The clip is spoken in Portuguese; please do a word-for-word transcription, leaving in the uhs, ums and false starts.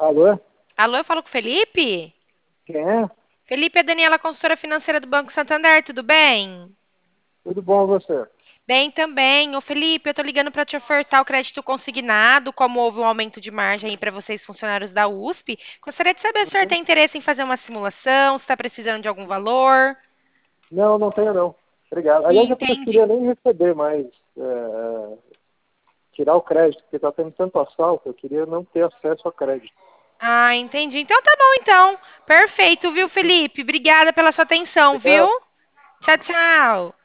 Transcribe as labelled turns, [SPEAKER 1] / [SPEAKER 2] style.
[SPEAKER 1] Alô?
[SPEAKER 2] Alô, eu falo com o Felipe?
[SPEAKER 1] Quem é?
[SPEAKER 2] Felipe é Daniela, consultora financeira do Banco Santander, tudo bem?
[SPEAKER 1] Tudo bom você?
[SPEAKER 2] Bem também. Ô Felipe, eu tô ligando para te ofertar o crédito consignado, como houve um aumento de margem aí para vocês funcionários da U S P. Gostaria de saber se o senhor
[SPEAKER 1] Uhum.
[SPEAKER 2] tem interesse em fazer uma simulação, se está precisando de algum valor.
[SPEAKER 1] Não, não tenho não. Obrigado. Aliás, eu não
[SPEAKER 2] Entendi.
[SPEAKER 1] queria nem receber mais, é, é, tirar o crédito, porque está tendo tanto assalto, eu queria não ter acesso ao crédito.
[SPEAKER 2] Ah, entendi. Então tá bom, então. Perfeito, viu,
[SPEAKER 1] Uhum.
[SPEAKER 2] Felipe? Obrigada pela sua atenção, viu?
[SPEAKER 1] Obrigado.
[SPEAKER 2] Tchau, tchau.